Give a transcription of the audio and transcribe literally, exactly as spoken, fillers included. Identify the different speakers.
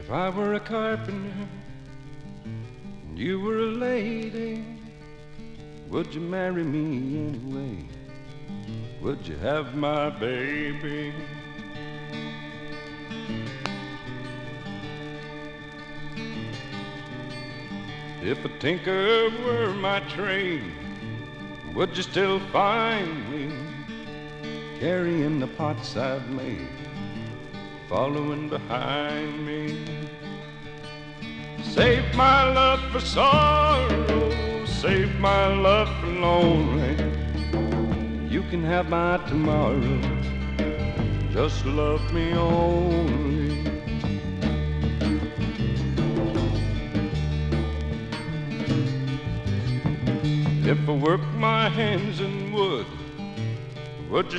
Speaker 1: If I were a carpenter and you were a lady, would you marry me anyway? Would you have my baby? If a tinker were my trade, would you still find me carrying the pots I've made, following behind me? Save my love for sorrow, save my love for lonely. You can have my tomorrow, just love me only. If I work my hands in wood, would you